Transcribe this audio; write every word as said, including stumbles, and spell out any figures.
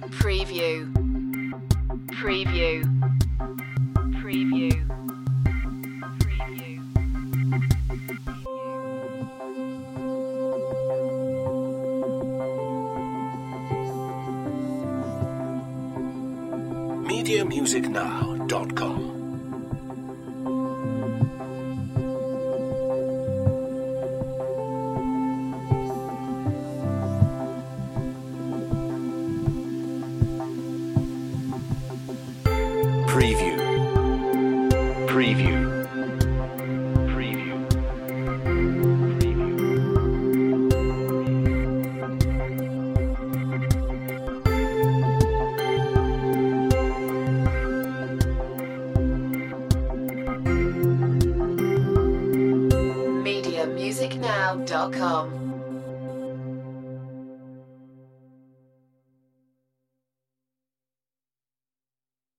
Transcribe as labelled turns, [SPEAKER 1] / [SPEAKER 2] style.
[SPEAKER 1] Preview. Preview. Preview. Preview.
[SPEAKER 2] media music now dot com. Preview. Preview. Preview.
[SPEAKER 1] media music now dot com.